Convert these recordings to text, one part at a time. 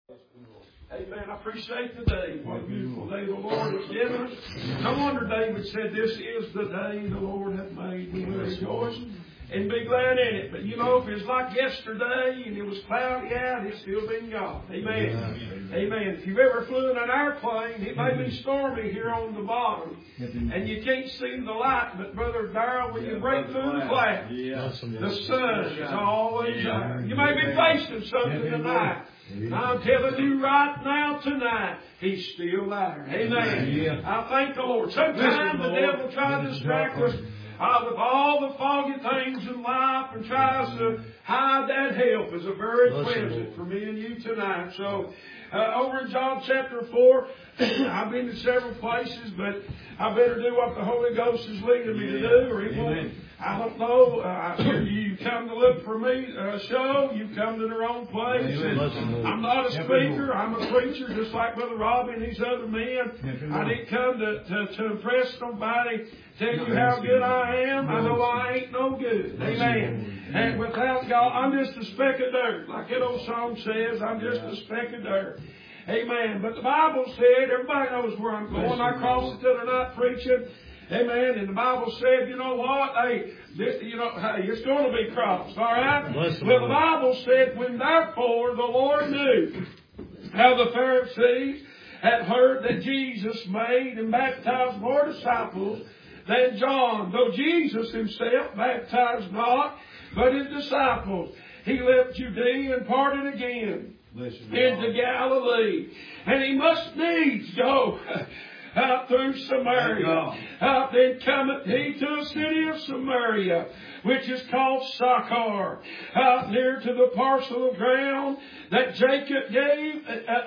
Amen. I appreciate the day. What a beautiful day the Lord has given us. No wonder David said, "This is the day the Lord hath made. We will rejoice and be glad in it." But you know, if it was like yesterday and it was cloudy out, it's still been God. Amen. Amen. If you've ever flew in an airplane, it may be stormy here on the bottom, and you can't see the light. But Brother Darrell, when you break through the clouds, the sun is always there. You may be facing something tonight. I'm telling you right now, tonight, He's still there. Amen. I thank the Lord. Sometimes the devil tries to distract us with all the foggy things in life and tries to hide that help is a very pleasant for me and you tonight. So, over in John chapter 4, I've been to several places, but I better do what the Holy Ghost is leading me to do, or He won't. I don't know. You come to look for me, show. You come to the wrong place. And I'm not a speaker. I'm a preacher, just like Brother Robbie and these other men. I didn't come to impress somebody, tell you how good I am. I know I ain't no good. Amen. And without God, I'm just a speck of dirt. Like that old song says, I'm just a speck of dirt. Amen. But the Bible said, everybody knows where I'm going. I crossed it the other night preaching. Amen. And the Bible said, you know what? Hey, it's going to be crossed. All right? Well, the Bible said, when therefore the Lord knew how the Pharisees had heard that Jesus made and baptized more disciples than John, though Jesus Himself baptized not, but His disciples, He left Judea and parted again into Galilee. And He must needs go out through Samaria. Then cometh He to a city of Samaria, which is called Sychar, out near to the parcel of ground that Jacob gave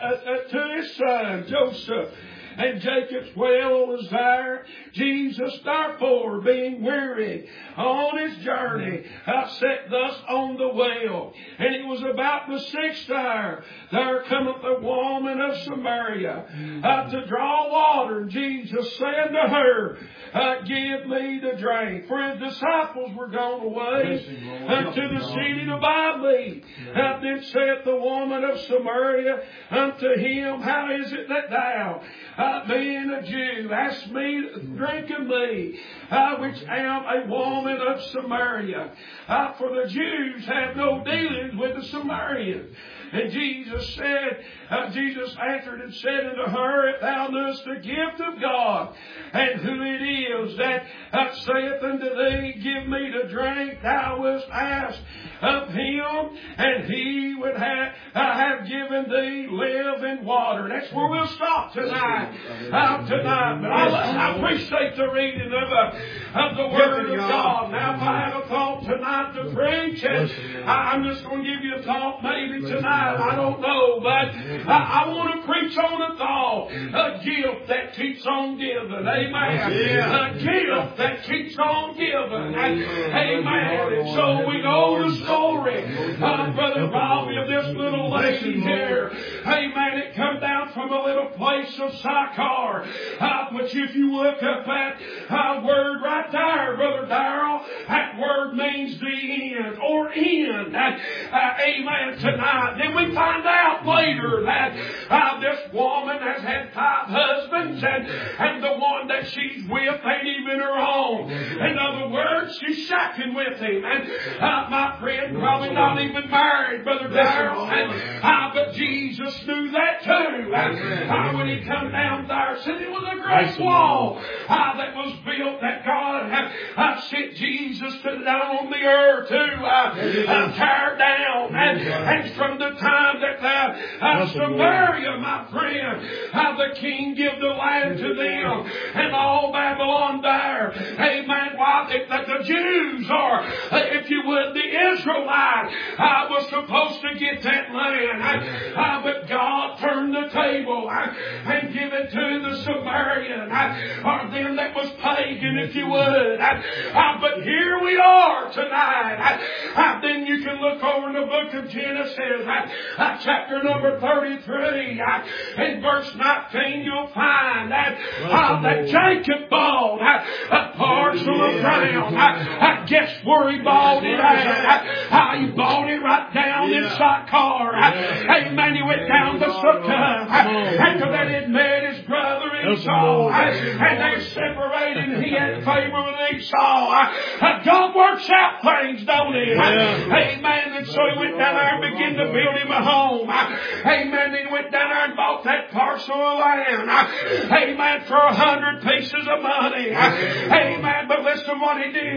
to his son Joseph. And Jacob's well was there. Jesus, therefore, being weary on His journey, sat thus on the well. And it was about the 6th hour. There cometh a woman of Samaria to draw water. And Jesus said to her, "Give me to drink." For His disciples were gone away to the city to buy meat. Then saith the woman of Samaria unto Him, "How is it that thou, being a Jew, ask me to drink of me, which am a woman of Samaria? For the Jews have no dealings with the Samaritans." And Jesus answered and said unto her, "If thou knewest the gift of God, and who it is that saith unto thee, Give me to drink, thou wouldst ask of Him, and He would have given thee living water." That's where we'll stop tonight. But I appreciate the reading of the Word of God. Now, if I have a thought tonight to preach, and I'm just going to give you a thought maybe tonight. I don't know, but I want to preach on a thought. A gift that keeps on giving. Amen. A gift that keeps on giving. Amen. And so we know the story, Brother Robbie, of this little lady here. Amen. It come down from a little place of Sychar, which if you look up that word right there, Brother Darrell, that word means the end or end. Amen. Tonight. Then we find out later that this woman has had 5 husbands, and the one that she's with ain't even her own. In other words, she's shacking with him. And my friend, probably not even married, Brother Darrell. But Jesus knew that too. When He come down there, said it was a great wall that was built, that God had sent Jesus to down on the earth to tear down. And from the time that Samaria, my friend, the king give the land to them, and all Babylon there. Amen. Why? That the Jews are, if you would, the Israelites was supposed to get that land. But God turned the table and give it to the Samaritan, or them that was pagan, if you would. But here we are tonight. Then you can look over in the book of Genesis, chapter number 33, in verse 19, you'll find that Jacob bought a parcel of ground. Guess where he bought it at? He bought it right down in Sychar. Amen. He went down to Sukkah. After that, he met his brother Esau, and they separated, and he had favor with Esau. God works out things, don't he? Amen. And so he went down there and began to build him a home. Amen. Then he went down there and bought that parcel of land. Amen. For 100 pieces of money. Amen. But listen what he did.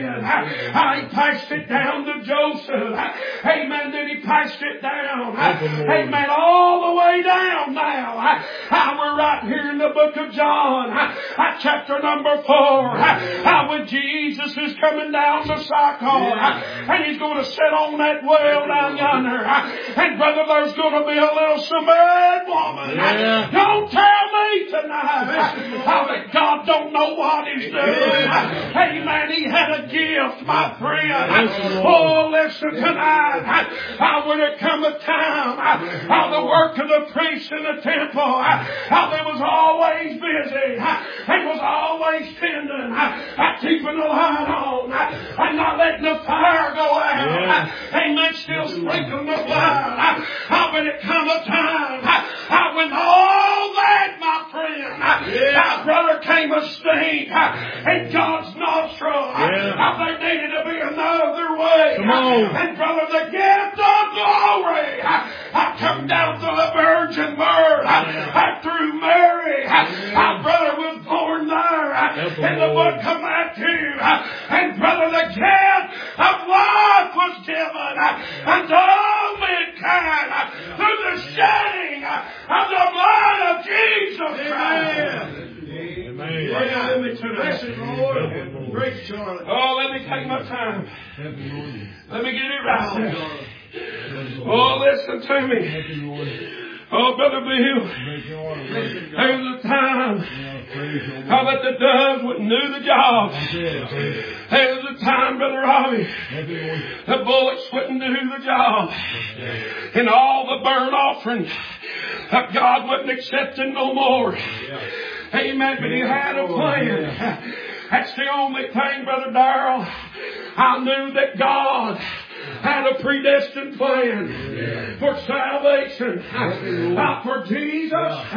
He passed it down to Joseph. Amen. Then he passed it down. Amen. All the way down now. We're right here in the book of John, chapter number 4. When Jesus is coming down to Sychar, and he's going to sit on that well down yonder. And brother, there's going to be a little Samaritan woman. Don't tell me tonight that God don't know what he's doing. Amen. He had a gift, my friend. Oh, listen tonight. When it come a time, the work of the priests in the temple, they was always busy. They was always tending, keeping the light on, and not letting the fire go out. Amen. Still sprinkling the blood. When it come a time, when all that, my friend, brother, came a stink in God's nostril. There needed to be another way. And brother, the gift of glory come down to the virgin birth through Mary. Our brother was born there in the book of Matthew. And brother, the gift of life was given unto all mankind through the shedding of the blood of Jesus Christ. Amen. Let me turn this, Lord. Great Charlotte. Oh, let me take my time. Let me get it right. Oh, listen to me. Oh, Brother Bill, there was a time that the doves wouldn't do the job. There was a time, Brother Robbie, the bullets wouldn't do the job. And all the burnt offerings, God wasn't accepting no more. Amen. But he had a plan. That's the only thing, Brother Darrell. I knew that God had a predestined plan for salvation for Jesus.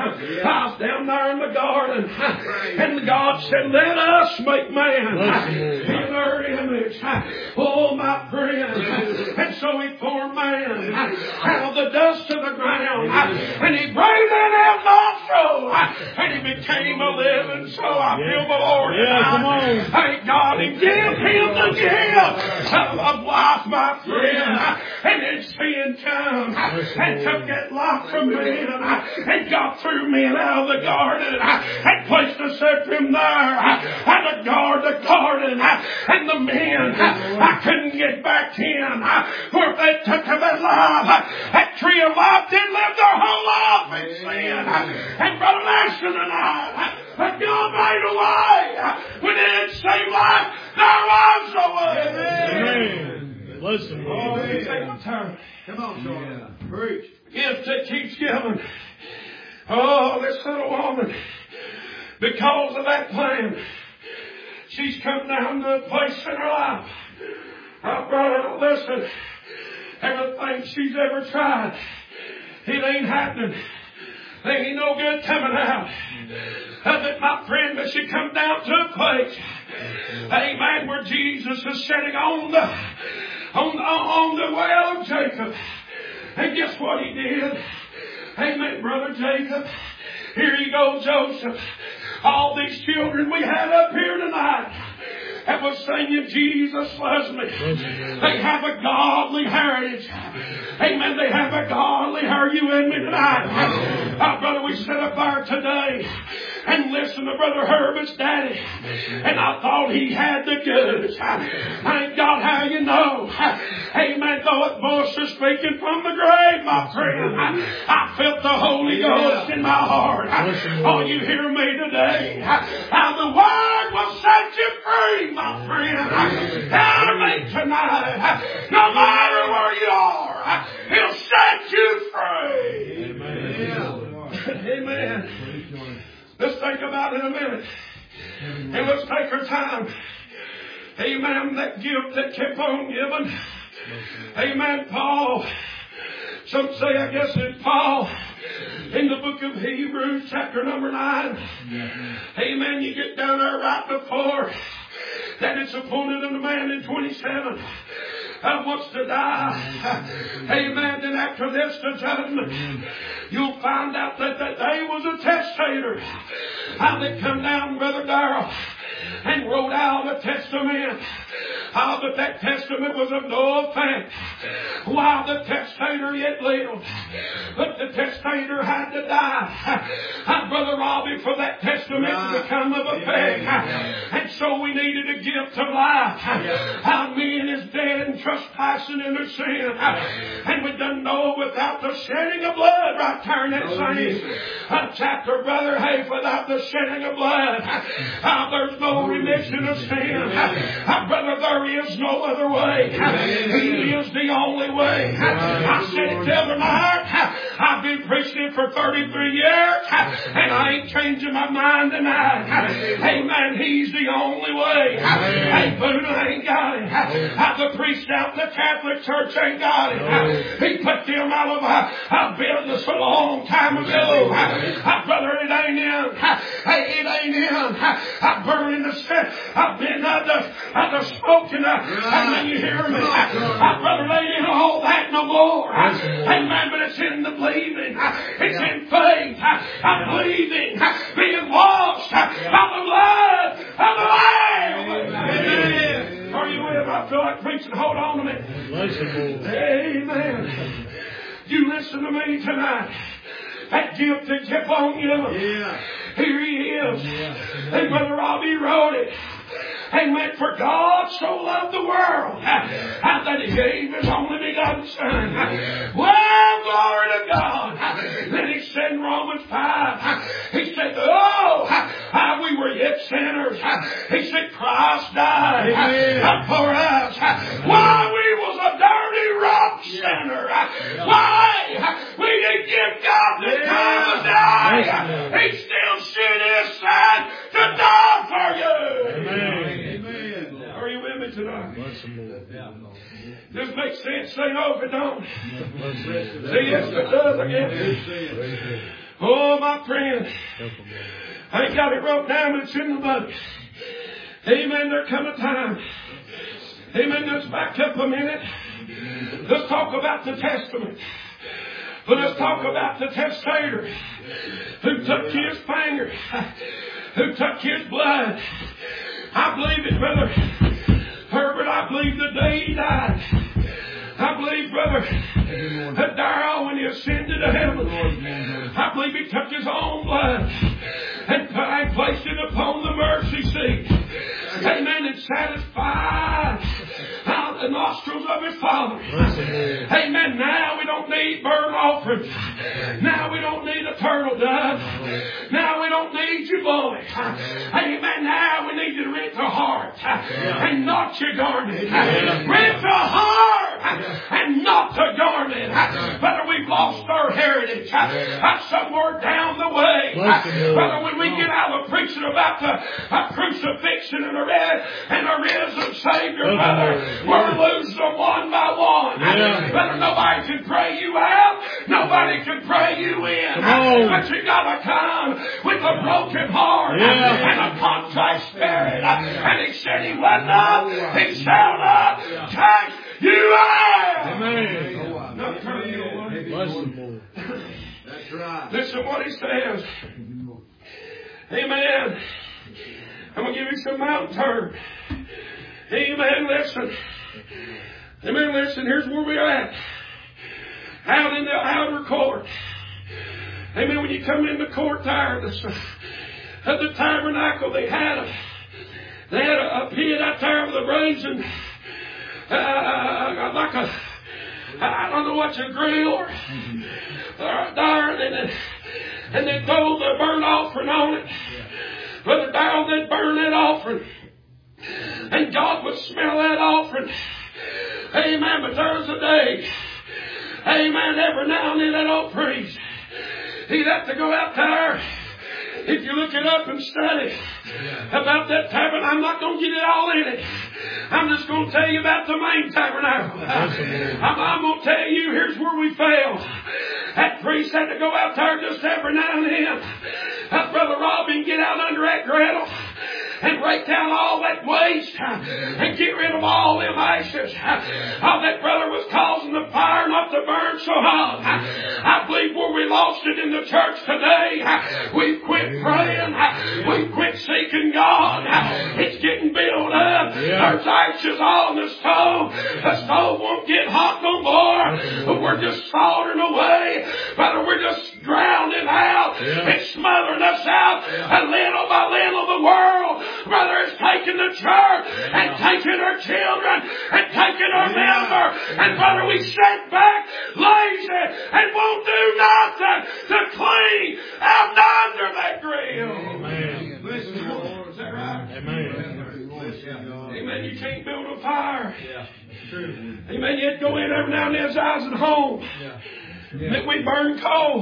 I was down there in the garden, and God said, let us make man in our image. Oh, my friend. And so he formed man out of the dust of the ground, and he breathed in his nostrils, and he became a living soul. I feel the Lord. Thank God, he gave him the gift of life, my friend. And then sin come and took that life from men and got threw men out of the garden and placed a seraphim there and to guard the garden. And the men I couldn't get back in. For if they took of that life, that tree of life didn't live their whole life in sin. And Brother Ashton and I, God made a way. When it didn't seem like there was a way. Amen. Listen, oh, take my time. Come on, Sean. Preach. Gift that keeps giving. Oh, this little woman, because of that plan, she's come down to a place in her life. Oh, brother, listen. Everything she's ever tried, it ain't happening. There ain't no good coming out. That my friend, but she come down to a place, amen, where Jesus is sitting on the well of Jacob. And guess what he did? Amen, Brother Jacob. Here you go, Joseph. All these children we had up here tonight that was singing, Jesus loves me. They have a godly heritage. Amen. They have a godly heritage. You and me tonight. Brother, we sit up there today. and listened to Brother Herbert's daddy. And I thought he had the goods. Thank God, how you know. Amen. Though it voice is speaking from the grave, my friend, I felt the Holy Ghost in my heart. Oh, you hear me today? How the Word will set you free, my friend. Hear me tonight. No matter where you are, He'll set you free. Amen. Amen. Let's think about it a minute. And let's take our time. Amen. That gift that kept on giving. Amen. Paul. Some say, I guess it's Paul. In the book of Hebrews, chapter number 9. Amen. You get down there right before that it's appointed unto man in 27. Wants to die. Amen. Then after this, the judgment. You'll find out that they was a testator. How they come down, Brother Darrell, and wrote out a testament. How that testament was of no effect while the testator yet lived. But the testator had to die. Brother Robbie, for that testament to become of effect. And so we needed a gift of life. How men is dead and trespassing in their sin. And we done know without the shedding of blood, right there in that same chapter, Brother, hey, without the shedding of blood, there's no remission of sin. Brother, there is no other way. He is the only way. I said it the other night. I've been preaching it for 33 years, and I ain't changing my mind tonight. Amen. He's the only way. Hey, Buddha ain't got it. The priest out in the Catholic Church ain't got it. He put them out of business a long time ago. Brother, it ain't in. Hey, it ain't in. Burning the set. I've been the smoking. Amen. You hear me? Brother, it ain't in all that no more. Amen. But it's in the believing. It's in faith. I'm believing. Being washed by the blood of the Lamb. Amen. Are you with? I feel like preaching. Hold on a minute. Amen. You listen to me tonight. That gift that kept on giving. Here he is. And Brother Robbie wrote it. Amen. For God so loved the world that He gave His only begotten Son. Well, glory to God. Then He said in Romans 5, He said, we were yet sinners. He said, Christ died for us. Why we was a dirty, rotten sinner. Why we didn't give God the time to die. He still sent His Son to die for you. Amen. Are you with me tonight? This makes sense. Say no if it don't. Say yes if it does, I guess. Oh, my friend. I ain't got it wrote down, but it's in the book. Amen. There come a time. Amen. Let's back up a minute. Let's talk about the testament. But let's talk about the testator who took his finger, who took his blood. I believe it, Brother Herbert. I believe the day he died. I believe, Brother Darrell, when he ascended to heaven, I believe he took his own blood and placed it upon the mercy seat. Amen. And satisfied the nostrils of His Father. Amen. Now we don't need burnt offerings. Now we don't need a turtle dove. Now we don't need your boy. Amen. Now we need you to rent a heart and not your garment. Rent a heart and not the garment. Brother, we've lost our heritage. Somewhere down the way. Brother, when we get out of preaching about the crucifixion and a risen Savior, brother, we're losing them one by one. Brother, nobody can pray you out. Nobody can pray you in. But you gotta come with a broken heart and a contrite spirit. And He said He would not, He shall not take you out. Amen. Not turn you away. That's right. Listen what He says. Amen. I'm going to give you some mountain turn. Amen. Listen. Amen. Listen. Here's where we're at. Out in the outer court. Amen. When you come in the court there, of the tabernacle, they had a pit out there with a brazen, like a, I don't know what's a grill or there, and they throw the burnt offering on it. Brother Darrell, they'd burn that offering, and God would smell that offering. Amen. But there was a day, amen, every now and then that old priest, he'd have to go out there. If you look it up and study about that tabernacle, I'm not going to get it all in it. I'm just going to tell you about the main tabernacle. I'm going to tell you, here's where we failed. That priest had to go out there just every now and then. Brother Robin get out under that griddle and break down all that waste and get rid of all them ashes. How that brother was causing the fire not to burn so hot. I believe where we lost it in the church today, we've quit praying. We've quit seeking God. It's getting built up. There's ashes on the stove. The stove won't get hot no more. But we're just soldering away. Brother, we're just drowning out. It's smothering us out. And little by little the world, brother, is taking the church and taking our children and taking our members. And brother, we sit back lazy and won't do nothing to clean out under that grill. Amen. Listen, Lord, is that right? Amen. Amen. You can't build a fire. Amen. You had to go in every now and then as I was at home. That we burn coal.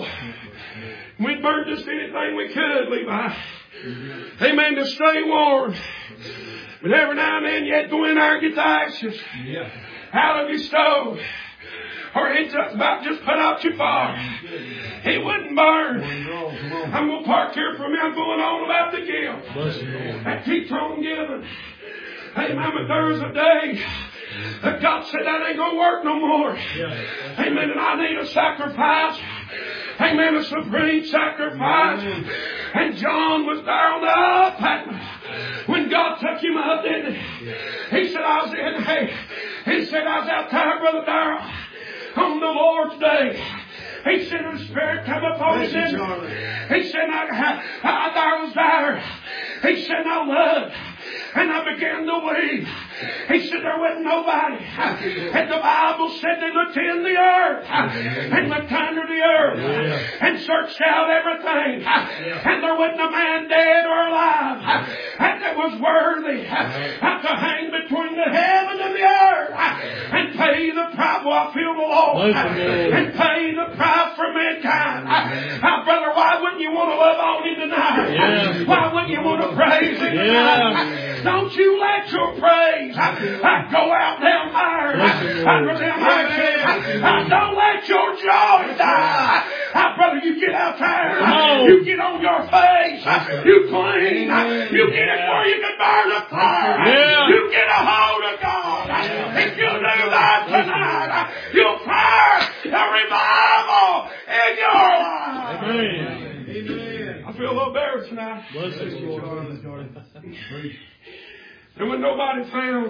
We'd burn just anything we could, Levi. Amen. To stay warm. But every now and then you had to go in there and get the ashes out of your stove. Or it's about just put out your fire. It wouldn't burn. I'm going to park here for a minute. I'm going on about the gift. That keeps on giving. Amen. But there was a day that God said that ain't going to work no more. Amen. And I need a sacrifice. Amen. A supreme sacrifice. And John was there on the up Patmos when God took him up, didn't he? He said, I was out there, Brother Darrell, on the Lord's day. He said, the Spirit come upon him. He said, I was there. He said, I loved. And I began to weep. He said there wasn't nobody. And the Bible said they looked in the earth and looked under the earth and searched out everything. And there wasn't a man dead or alive and that was worthy to hang between the heaven and the earth and pay the price. Well, I feel the Lord. And pay the price for mankind. Brother, why wouldn't you want to love on him tonight? Why wouldn't you want to praise him tonight? Don't you let your praise go out down there. Don't let your joy die. Brother, you get out there. You get on your face. You clean. You get it where you can burn a fire. You get a hold of God. If you do that tonight, you'll find a revival in your life. Amen. I feel a little better tonight. Bless you, Lord. There was nobody found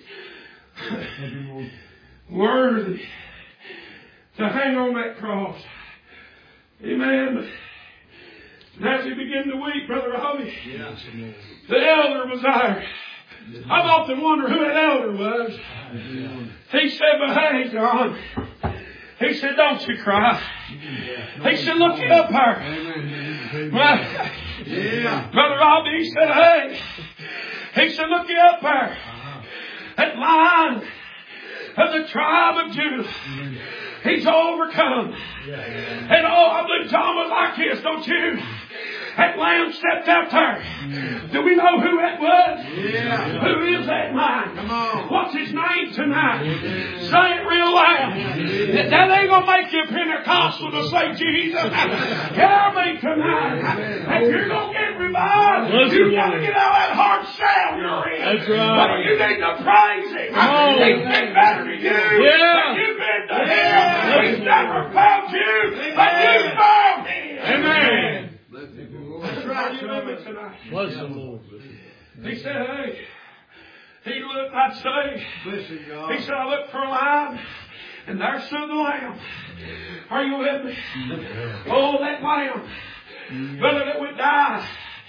worthy to hang on that cross. Amen. And as he began to weep, Brother Robbie, the elder was there. I've often wondered who that elder was. He said, but hey, John. He said, don't you cry. He said, look it up there. Brother Robbie, he said, hey. He said, look it up there. That Lion of the tribe of Judah. He's overcome. And I believe John was like this, don't you? That lamb stepped out there. Do we know who that was? Who is that man? Come on. What's his name tonight? Say it real loud. That ain't going to make you Pentecostal to say Jesus. Hear me tonight. If you're going to get revived, you've got to get out of that hard shell you're in. That's right. But you need to praise him. He's been better to you than you've been to him. He's never found you, but you found him. Amen. That's right. You love me tonight. Bless the Lord. He said, hey, he looked, I'd say, he said, I looked for a lamb, and there stood the lamb. Are you with me? Oh, that lamb, brother, that would die.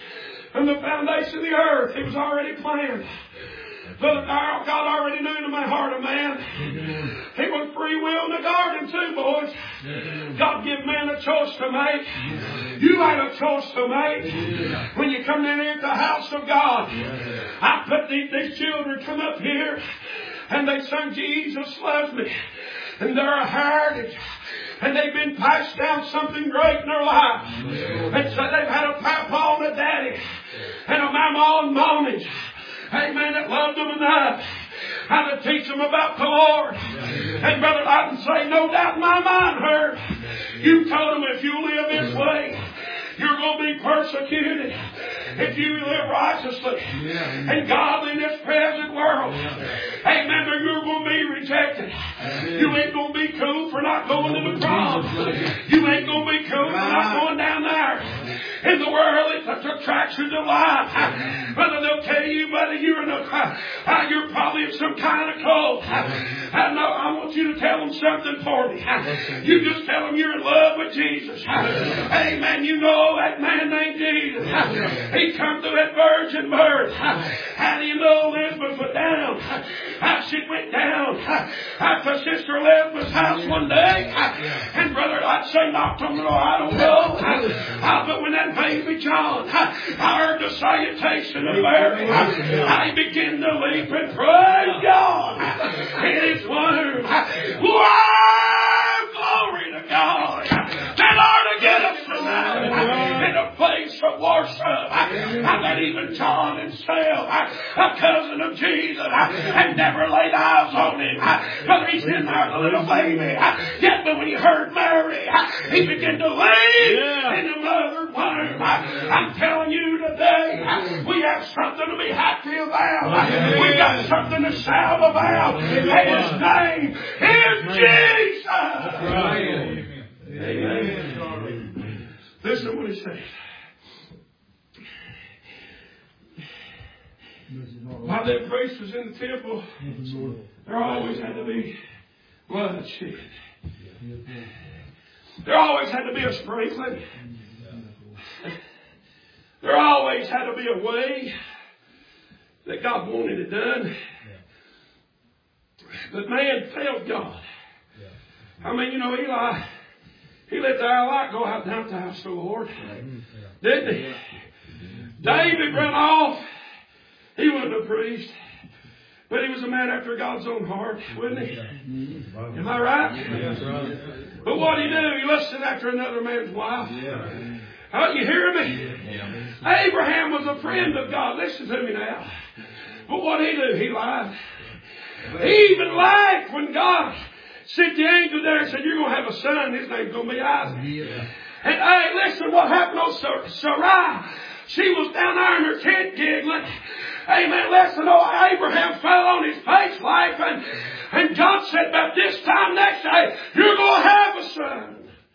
From the foundation of the earth, it was already planned. But God already knew in the heart of man. He was free will in the garden too, boys. God gave man a choice to make. You had a choice to make. When you come in here at the house of God, I put these children come up here and they sung Jesus Loves Me. And they're a heritage. And they've been passed down something great in their life. And so they've had a papa and a daddy and a mama and mommies. Amen, that loved them enough how to teach them about the Lord. And Brother, I can say no doubt in my mind, Herb, you told them if you live this way, you're going to be persecuted. If you live righteously and godly in this present world, amen, then you're going to be rejected. You ain't going to be cool for not going to the prom. You ain't going to be cool for not going down there. In the world, it's such attractions of life. Brother, they'll tell you, buddy, you're probably in some kind of cult. I want you to tell them something for me. You just tell them you're in love with Jesus. Amen. You know that man named Jesus. He come through that virgin birth. How do you know Elizabeth went down? She went down to Sister Elizabeth's house one day. And brother, I'd say knocked on the door. I don't know. But when that baby John, I heard the salutation of Mary, I began to leap and praise God in His womb. Wow, glory to God. That ought to get us tonight in a place of worship. That even John himself, a cousin of Jesus, had never laid eyes on him. Brother, he's in there, the little baby. Yet, but when he heard Mary, he began to leap in the mother's womb. I'm telling you today, we have something to be happy about. We got something to shout about. His name is Jesus. Amen. Listen to what he said. While that priest was in the temple, there always had to be bloodshed. There always had to be a sprinkling. There always had to be a way that God wanted it done. But man failed God. I mean, Eli, he let the light go out down at the house of the Lord. Didn't he? David ran off. He wasn't a priest. But he was a man after God's own heart, wasn't he? Am I right? But what did he do? He lusted after another man's wife. You hear me? Abraham was a friend of God. Listen to me now. But what did he do? He lied. He even lied when God sent the angel there and said, you're going to have a son. His name's going to be Isaac. And hey, listen, what happened to Sarai? She was down there in her tent giggling. Amen. Listen, Abraham fell on his face laughing. And God said, about this time next day, you're going to have a son.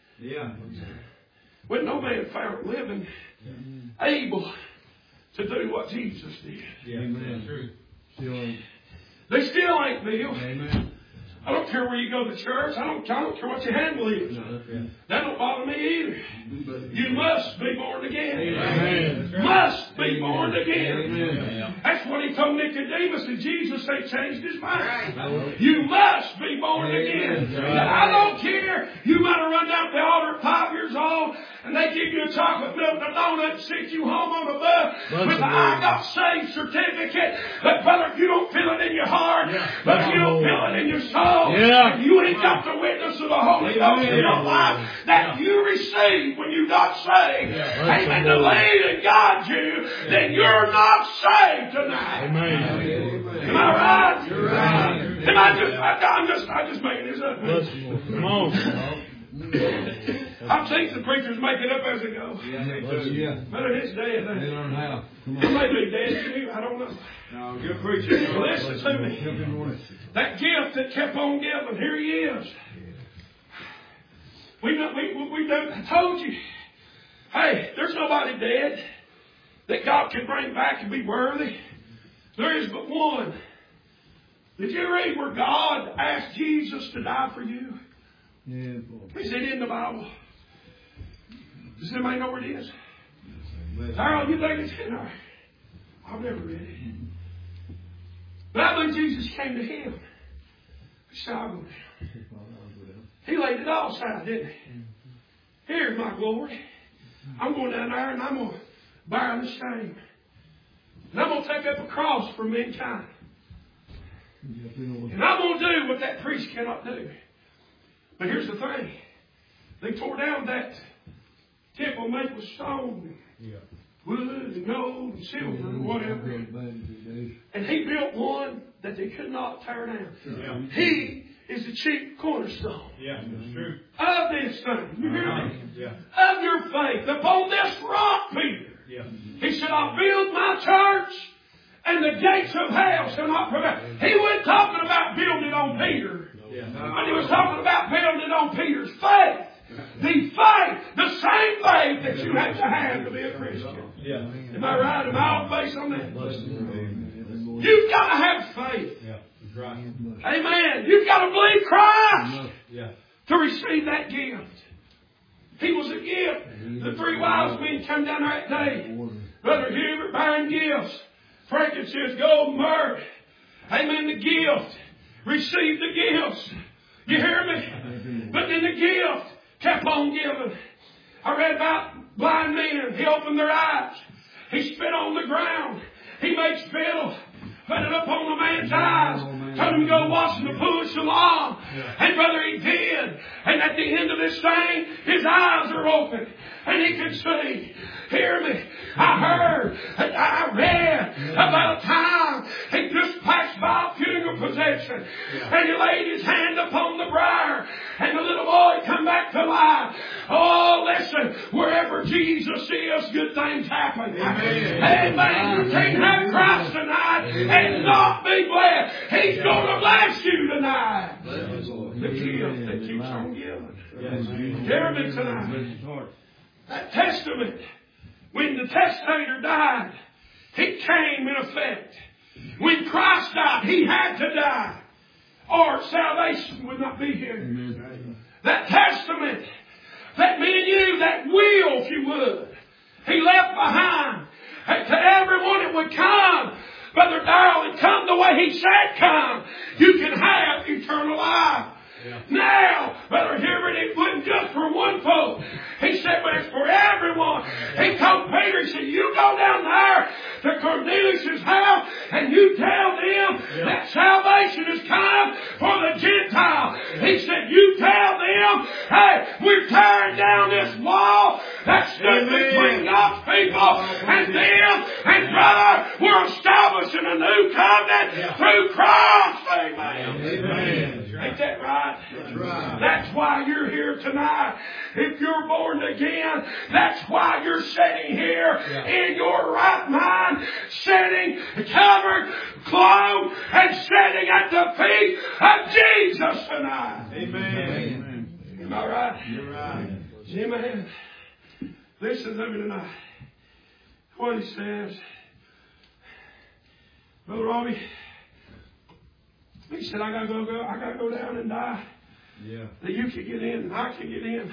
With no man found living able to do what Jesus did. Amen. They still ain't, Bill. Amen. I don't care where you go to church. I don't care what your hand believes. That don't bother me either. You must be born again. Amen. Must be born again. Amen. That's what he told Nicodemus, and Jesus said changed his mind. You must be born again. I don't care. You might have run down to the altar at 5 years old, and they give you a chocolate milk and a donut and send you home on a bus with the I got saved certificate. But brother, if you don't feel it in your heart, but you don't feel it in your soul, you ain't got the witness of the Holy Ghost in your life that you received when you got saved. Amen. To lead and guide you, then you're not saved tonight. Amen. Am I right? You're right. I'm just making this up. Come on. I've seen some preachers make it up as they go. But it is dead. They learn how. It may be dead to you. I don't know. No, good preacher. Listen to me. That gift that kept on giving, here he is. I told you. Hey, there's nobody dead that God can bring back and be worthy. There is but one. Did you read where God asked Jesus to die for you? Is it in the Bible? Does anybody know where it is? Darrell, you think it's in there? I've never read it. But I believe Jesus came to him. He said, I'll go down. He laid it all aside, didn't he? Here's my glory. I'm going down there and I'm going to bear the shame. And I'm going to take up a cross for mankind. And I'm going to do what that priest cannot do. But here's the thing. They tore down that temple made with stone and wood and gold and silver and whatever. And he built one that they could not tear down. Yeah. He is the chief cornerstone. Yeah, that's true. Of this thing. You hear me? Yeah. Of your faith. Upon this rock, Peter. Yeah. He said, I'll build my church and the gates of hell shall not prevail. He wasn't talking about building on Peter. Yeah. But he was talking about building on Peter's faith. The faith, the same faith that you have to be a Christian. Yeah. Am I right? Am I off base on that? You've got to have faith. Yeah. That's right. Amen. You've got to believe Christ Yeah. to receive that gift. He was a gift. The three wise men come down that day. Brother Hubert buying gifts. Frankincense, gold, and myrrh. Amen. The gift. Receive the gifts. You hear me? But then the gift kept on giving. I read about blind men. He opened their eyes. He spit on the ground. He made spittle. Put it up on the man's eyes. Told him to go wash in the pool of Siloam. And brother, he did. And at the end of this thing, his eyes are open. And he could see. Hear me. I read about a time he just passed by a funeral procession. And he laid his hand upon the briar. And the little boy come back to life. Oh, listen. Wherever Jesus is, good things happen. Amen. You can't have Christ tonight and not be blessed. He's going to bless you tonight. The gift that keeps on giving. Hear me tonight. That testament, when the testator died, it came in effect. When Christ died, He had to die, or salvation would not be here. That testament, that me and you, that will, if you would, He left behind. And to everyone it would come. Brother Darrell, it come the way He said come. You can have eternal life. Now, Brother Hubert, it wasn't just for one folk. He said, but it's for everyone. He told Peter, he said, you go down there to Cornelius' house and you tell them that salvation has come for the Gentile. He said, you tell them, hey, we're tearing down this wall that stood between God's people and them. And brother, we're establishing a new covenant through Christ. Amen. Ain't that right? That's right. That's why you're here tonight. If you're born again, that's why you're sitting here in your right mind, sitting covered, clothed, and sitting at the feet of Jesus tonight. Amen. Am I right? You're right. Amen. Listen to me tonight. What he says. Brother Robbie, he said, I gotta go down and die. Yeah. That you can get in and I can get in.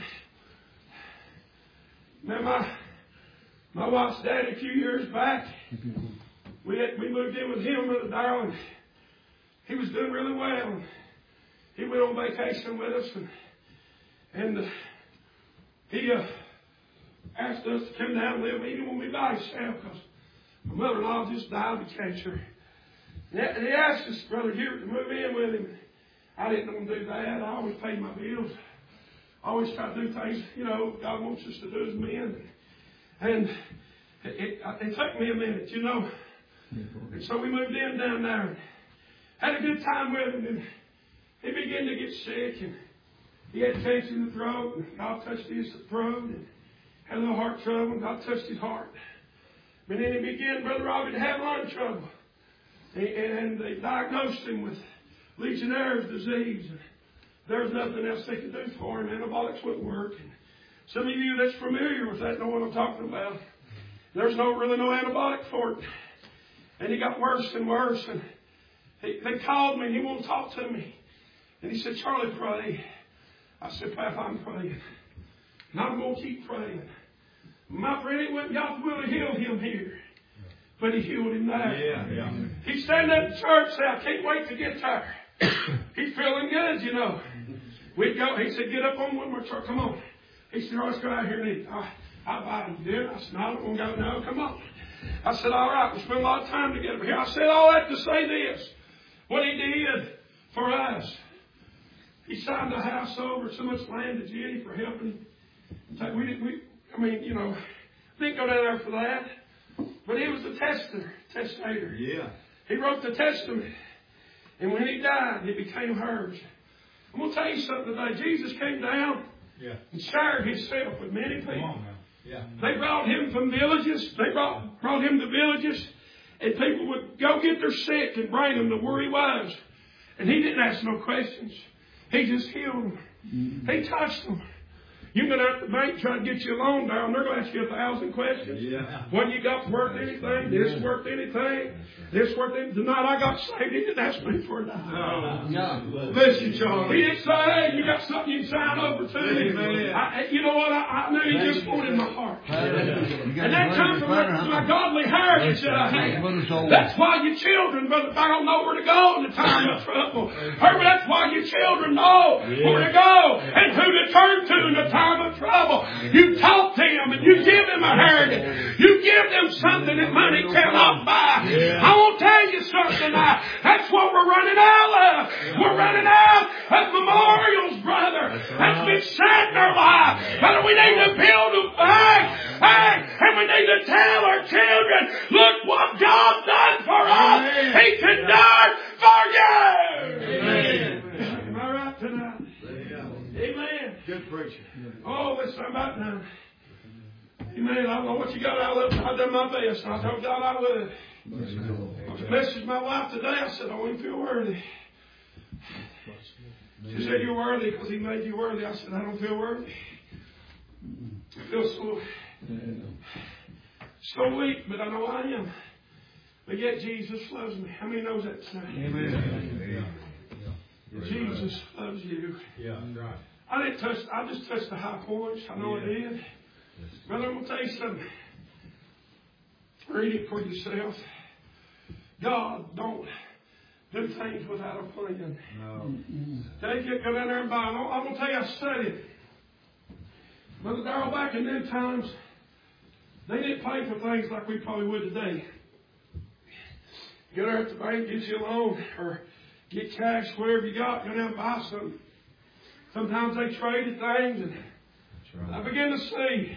Now my wife's dad a few years back, we moved in with him, Brother Darrell, and he was doing really well. He went on vacation with us and he asked us to come down and live. He didn't want me by himself because my mother-in-law just died of cancer. And he asked us, Brother Hubert, to move in with him. I didn't want to do that. I always paid my bills. I always try to do things, God wants us to do as men. And it took me a minute, And so we moved in down there and had a good time with him. And he began to get sick. And he had cancer in the throat. And God touched his throat. And had a little heart trouble. And God touched his heart. But then he began, Brother Robbie, to have lung trouble. And they diagnosed him with Legionnaire's disease. There was nothing else they could do for him. Antibiotics wouldn't work. And some of you that's familiar with that know what I'm talking about. There's really no antibiotic for it. And he got worse and worse. And they called me and he wanted to talk to me. And he said, Charlie, pray. I said, Pap, I'm praying. And I'm going to keep praying. My friend, it wasn't God's will to heal him here. But he healed him there. Yeah. He's standing at the church saying, I can't wait to get there. He's feeling good, you know. We'd go, he said, get up on one more church. Come on. He said, let's go out here and eat. I invited him to dinner. I said, no, I don't want to go. No, come on. I said, all right, we spent a lot of time together here. I said all that to say this. What he did for us. He signed the house over, so much land to Jenny for helping him. Didn't go down there for that. But he was the testator. Yeah. He wrote the testament. And when he died, it became hers. I'm going to tell you something today. Jesus came down and shared himself with many people. Come on now. Yeah. They brought him from villages. They brought him to villages. And people would go get their sick and bring them to where he was. And he didn't ask no questions. He just healed them. Mm-hmm. He touched them. You go down to the bank trying to get you a loan down, they're going to ask you 1,000 questions. Yeah. What you got worth anything? This worth anything? This worth anything? The night I got saved, he didn't ask me for a dime. Bless you, Charlie. He didn't say, hey, you got something you can sign over to. You know what? I knew he just wanted my heart. And that comes from my godly heritage that I have. That's why your children, Brother, I don't know where to go in the time of trouble. Herbert, that's why your children know where to go and who to turn to in the time of trouble. You talk to them and you give them a heritage. You give them something that money cannot buy. I want to tell you something now. That's what we're running out of. We're running out of memorials, brother. That's been sad in our life. Brother, we need to build them back. And we need to tell our children, look what God's done for us. He can do it for you. Amen. Am I right tonight? Amen. Good preacher. Oh, listen, I'm about done. Amen. I don't know what you got out of it. I've done my best. I told God I would. I messaged my wife today. I said, I don't even feel worthy. She said, you're worthy because He made you worthy. I said, I don't feel worthy. I feel so weak, but I know I am. But yet Jesus loves me. How many knows that tonight? Amen. Jesus loves you. Yeah, right. I just touched the high points. I know I did. Brother, I'm going to tell you something. Read it for yourself. God don't do things without a plan. No. They can't go down there and buy. I'm going to tell you, I studied. Brother Darrell, back in them times, they didn't pay for things like we probably would today. Go there at the bank, get you a loan, or get cash, whatever you got, go down and buy something. Sometimes they traded things, and I began to see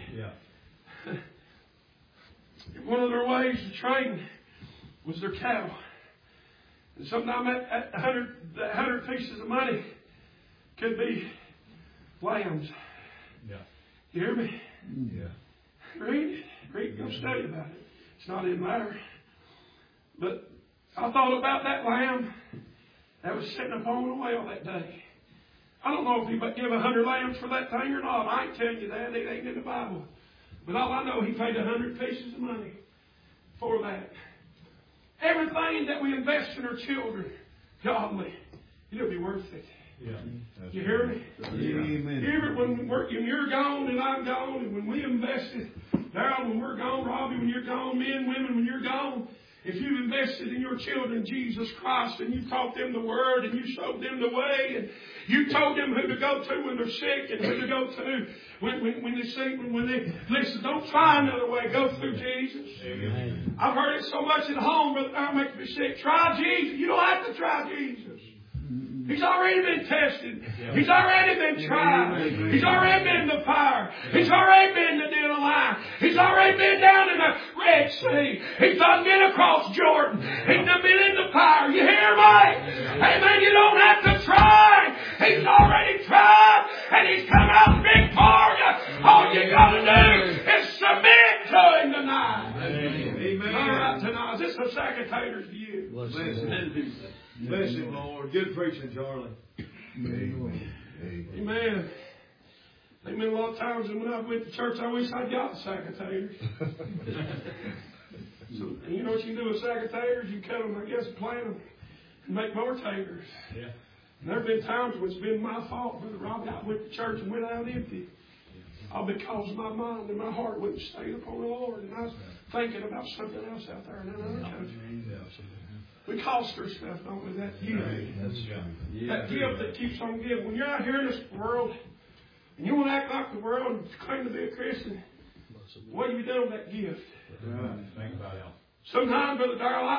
one of their ways of trading was their cattle. And sometimes that 100 pieces of money could be lambs. Yeah. You hear me? Yeah. Read, go study about it. It's not in matter. But I thought about that lamb that was sitting upon the well that day. I don't know if he gave 100 lambs for that thing or not. I ain't telling you that. It ain't in the Bible. But all I know, he paid 100 pieces of money for that. Everything that we invest in our children, godly, it'll be worth it. Yeah. You hear me? Amen. You hear it when you're gone and I'm gone, and when we invested, Darrell, when we're gone, Robbie, when you're gone, men, women, when you're gone, if you've invested in your children, Jesus Christ, and you taught them the Word, and you showed them the way, and you told them who to go to when they're sick, and who to go to when they sick, when they listen, don't try another way. Go through Jesus. Amen. I've heard it so much at home, but that makes me sick. Try Jesus. You don't have to try Jesus. He's already been tested. He's already been tried. He's already been in the fire. He's already been in the den of life. He's already been down in the Red Sea. He's done been across Jordan. He's done been in the fire. You hear me? Amen. You don't have to try. He's already tried, and He's come out victorious. All you got to do is submit to Him tonight. Amen. All right, tonight. Is this a secretary's view? Bless Him, Lord. Good preaching, Charlie. Amen. Amen. Amen. A lot of times when I went to church, I wish I'd got secretaries. And you know what you can do with secretaries? You cut them, I guess, plant them, and make more taters. Yeah. And there have been times when it's been my fault, Brother Robbie. I went to church and went out empty. All because my mind and my heart wouldn't stay upon the Lord. And I was thinking about something else out there in another country. We cost ourselves, don't we? That gift. That gift that keeps on giving. When you're out here in this world, and you want to act like the world and claim to be a Christian, what have you done with that gift? Think about it. Sometimes, Brother Darrell,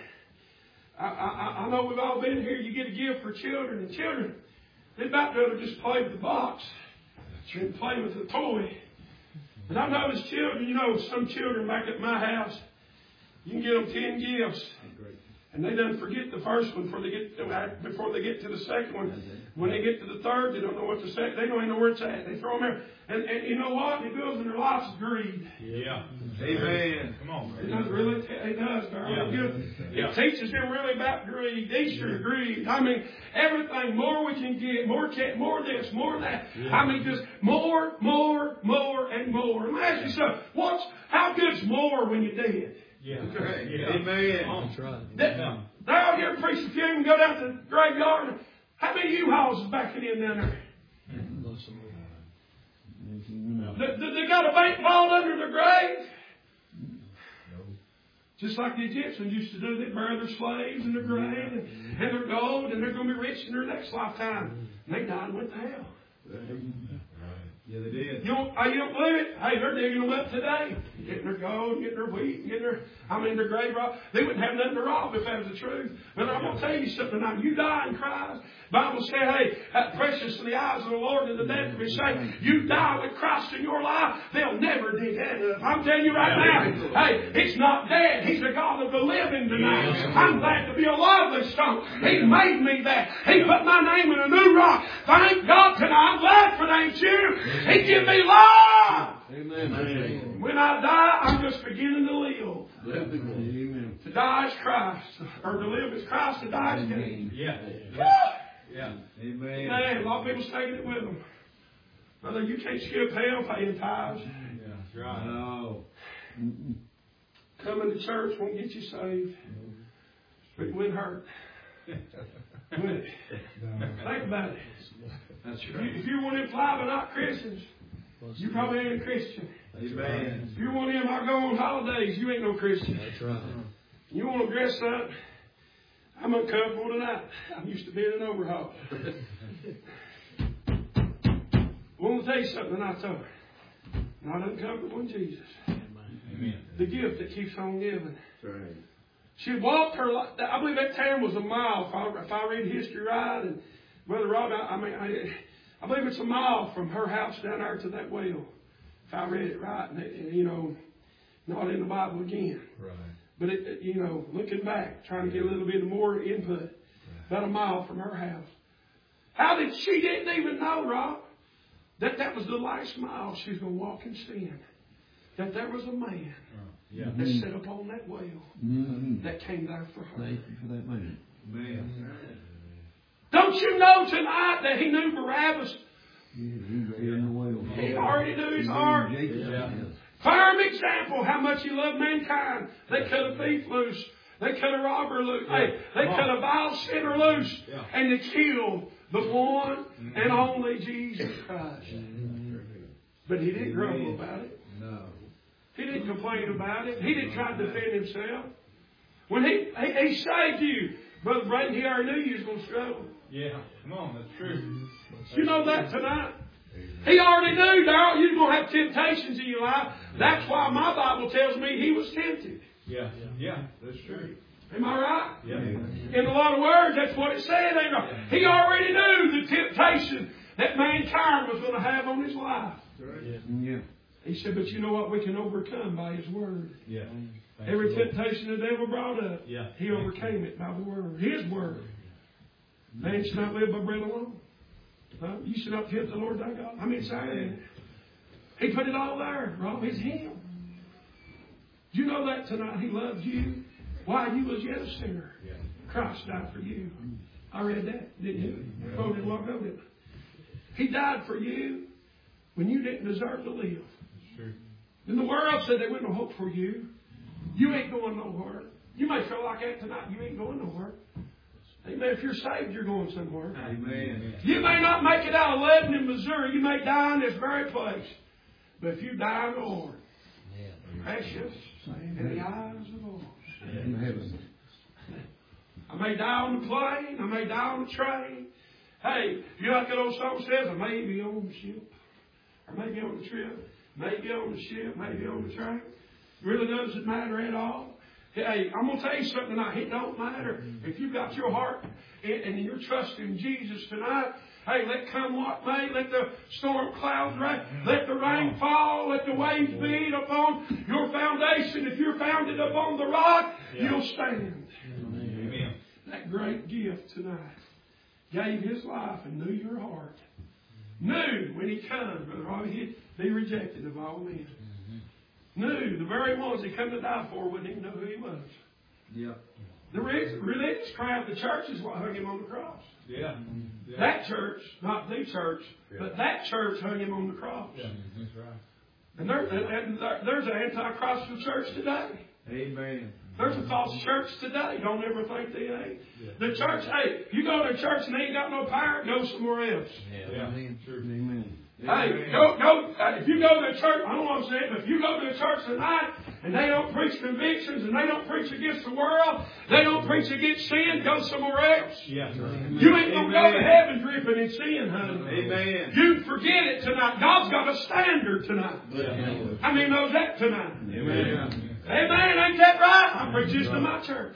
I know we've all been here. You get a gift for children, and children, they're about to just play with the box and play with the toy. And I've noticed children, some children back at my house, you can get them 10 gifts. And they done forget the first one before they get to the second one. When they get to the third, they don't know what the second. They don't even know where it's at. They throw them there, and you know what? It goes in their lives greed. Yeah. Amen. Come on. It does really. It does, darling. It teaches them really about greed. Easter greed. I mean, everything. More we can get. More this. More that. Yeah. I mean, just more, and more. And I ask you something. How good's more when you're dead? Yeah. Amen. That's right. They're out here preaching the funeral and go down to the graveyard. How many U-Hauls is backing in down there? They got a bank vault under their grave. Just like the Egyptians used to do. They bury their slaves in their grave and their gold, and they're going to be rich in their next lifetime. And they died and went to hell. Yeah, they did. You don't believe it? Hey, they're digging them up today. Getting their gold, getting their wheat, their grave robbed. They wouldn't have nothing to rob if that was the truth. But I'm going to tell you something now. You die in Christ. The Bible said, hey, precious in the eyes of the Lord and the death of His saints. You die with Christ in your life, they'll never dig that up. I'm telling you right now, hey, it's not dead. He's the God of the living tonight. I'm glad to be a lively stone. He made me that. He put my name in a new rock. Thank God tonight. I'm glad for that, you. He give me life. Amen. When I die, I'm just beginning to live. Amen. To die is Christ. Or to live is Christ, to die is gain. Yeah. Amen. Man, a lot of people's taking it with them. Brother, you can't skip hell paying tithes. Yeah, that's right. No. Coming to church won't get you saved. But it wouldn't hurt. Would it? Think about it. That's right. If you're one of them fly-by-night Christians, you probably ain't a Christian. Amen. If you're one of them I go on holidays, you ain't no Christian. That's right. You want to dress up? I'm uncomfortable tonight. I'm used to being an overhaul. I want to tell you something tonight, though. Not uncomfortable in Jesus. Amen. The gift that keeps on giving. That's right. She walked her life. I believe that town was a mile, if I read history right. And Brother Rob, I believe it's a mile from her house down there to that well. If I read it right, and not in the Bible again. Right. But looking back, trying to get a little bit more input, about a mile from her house. How did she didn't even know, Rob, that was the last mile she was going to walk in sin. That there was a man that sat upon that well that came there for her. Thank you for that man. Don't you know tonight that he knew Barabbas? He already knew his heart. Firm example how much he loved mankind. They cut a thief loose. They cut a robber loose. Hey, they cut a vile sinner loose. And they killed the one and only Jesus Christ. But he didn't grumble about it. No. He didn't complain about it. He didn't try to defend himself. When he saved you, Brother Brayton, he already knew you was going to struggle. Yeah, come on, that's true. You know that tonight? He already knew, Darrell, you're going to have temptations in your life. That's why my Bible tells me he was tempted. Yeah, that's true. Am I right? Yeah. In a lot of words, that's what it said. He already knew the temptation that mankind was going to have on his life. Yeah. He said, but you know what? We can overcome by His Word. Yeah. Every temptation the devil brought up, yeah. He overcame it by the Word. His Word. Man should not live by bread alone. Huh? You should not tempt the Lord thy God. I mean, sorry. He put it all there, Rob. It's Him. Do you know that tonight He loved you while you was yet a sinner? Yeah. Christ died for you. I read that, didn't you? Yeah. Quoted a while ago, didn't I? He died for you when you didn't deserve to live. That's true. And the world said there wasn't no hope for you. You ain't going nowhere. You may feel like that tonight. You ain't going nowhere. Amen. If you're saved, you're going somewhere. Amen. You may not make it out of Lebanon, Missouri. You may die in this very place. But if you die in the Lord, precious in the eyes of the Lord. In heaven. I may die on the plane. I may die on the train. Hey, you know like that old song says, I may be on the ship. Or maybe on the trip. Maybe on the ship. Maybe on the train. It really doesn't matter at all. Hey, I'm going to tell you something tonight. It don't matter. If you've got your heart and you're trusting Jesus tonight, hey, let come what may. Let the storm clouds rain. Let the rain fall. Let the waves beat upon your foundation. If you're founded upon the rock, you'll stand. Amen. That great gift tonight gave His life and knew your heart. Knew when He come, Brother Robbie, He'd be rejected of all men. Knew the very ones He come to die for wouldn't even know who He was. Yeah. The religious crowd, the church is what hung Him on the cross. Yeah. That church, not the church, but that church hung Him on the cross. Yeah, that's right. And there's an anti-Christian church today. Amen. There's a false church today. Don't ever think they ain't. The church, hey, you go to a church and they ain't got no power, go somewhere else. Yeah. Sure. Amen. Hey, go. If you go to a church, I don't want to say it, but if you go to a church tonight and they don't preach convictions and they don't preach against the world, they don't preach against sin, go somewhere else. Yeah. You ain't going to go to heaven dripping in sin, honey. Amen. You forget it tonight. God's got a standard tonight. Yeah. How many knows that tonight? Amen. Amen. Ain't that right? I preach this to my church.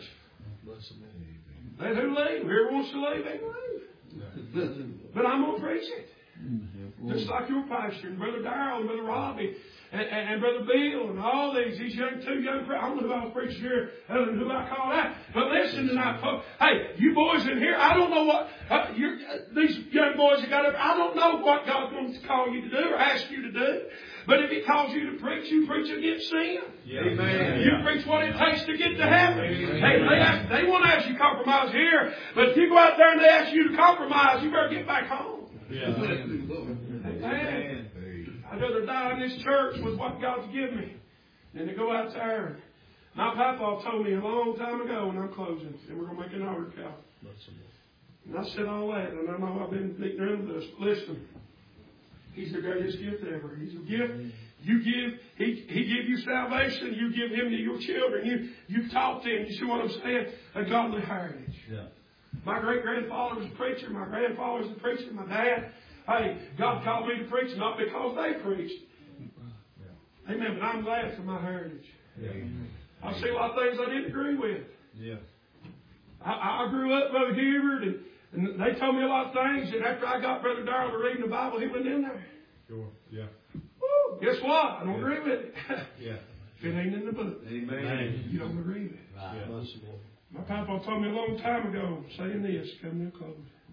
Let who leave? Whoever wants to leave, they can leave. But I'm going to preach it. Just like your pastor and Brother Darrell and Brother Robbie and Brother Bill and all these two young preachers. I don't know who I was preaching here other than who I call out. But listen tonight, folks. Hey, you boys in here, I don't know what these young boys that got up. I don't know what God's going to call you to do or ask you to do. But if He calls you to preach, you preach against sin. Yeah. Amen. You preach what it takes to get to heaven. Hey, they won't ask you to compromise here. But if you go out there and they ask you to compromise, you better get back home. Yeah. Amen. I'd rather die in this church with what God's given me than to go out there. My papa told me a long time ago when I'm closing, and we're going to make an altar call. And I said all that, and I know I've been beating around this. Listen, He's the greatest gift ever. He's a gift. You give, He give you salvation. You give Him to your children. You taught them. You see what I'm saying? A godly heritage. Yeah. My great-grandfather was a preacher. My grandfather was a preacher. My dad. Hey, God called me to preach not because they preached. Yeah. Amen. But I'm glad for my heritage. Yeah. I see a lot of things I didn't agree with. Yeah. I grew up Brother Hubert, and they told me a lot of things. And after I got Brother Darrell to reading the Bible, he went in there. Sure. Yeah. Woo, guess what? I don't agree with it. Yeah. If it ain't in the book, Amen. You don't agree with it. Right. Yeah. My papa told me a long time ago, saying this, coming to close.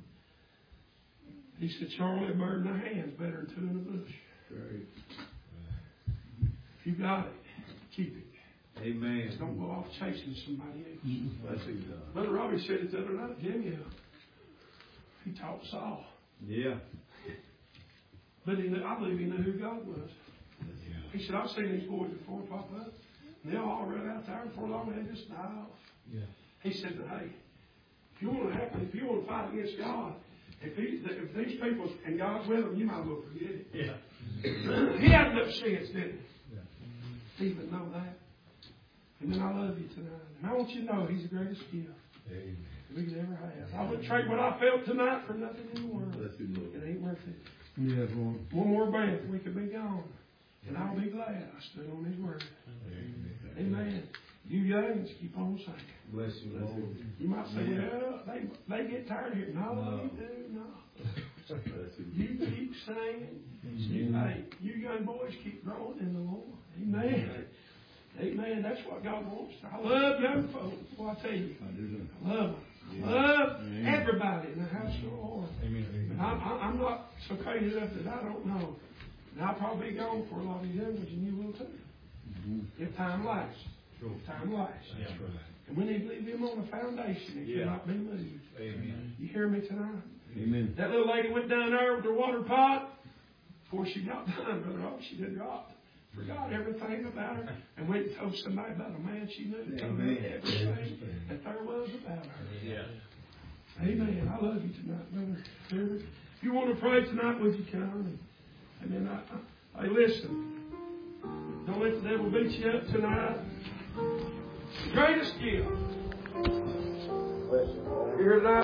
He said, Charlie, a bird in the hand's better than two in the bush. Right. If you got it, keep it. Amen. Just don't go off chasing somebody else. Brother Robbie said it the other night, Jimmy. He taught Saul. Yeah. But I believe he knew who God was. He said, I've seen these boys before pop up. And they'll all run out there, and before long they just die off. Yeah. He said, but hey, if you want to fight against God, if these people and God's with them, you might as well forget it. Yeah. He had enough sense, didn't he? Yeah. He would know that. And then I love you tonight. And I want you to know He's the greatest gift we could ever have. I wouldn't trade what I felt tonight for nothing in the world. It ain't worth it. Yeah, one more breath, we could be gone. And I'll be glad I stood on His word. Amen. You youngins, keep on singing. Bless you, Lord. You might say, well, they get tired of hearing. No, you do not. You keep singing. Hey, you young boys keep growing in the Lord. Amen. Amen. That's what God wants. I love young folks. Well, I tell you, I love them. Love everybody in the house of the Lord. Amen. I'm not so crazy enough that I don't know. And I'll probably be gone for a lot of young ones, and you will too. If time lasts. If time lasts. That's right. And we need to leave Him on a foundation that cannot be moved. Amen. You hear me tonight? Amen. That little lady went down there with her water pot. Before she got done, Brother Rob, she did right. Forgot everything about her and went and told somebody about a man she knew that told her everything that there was about her. Yeah. Amen. I love you tonight, Brother. If you want to pray tonight, would you come? And then I listen. Don't let the devil beat you up tonight. The greatest gift. Here tonight.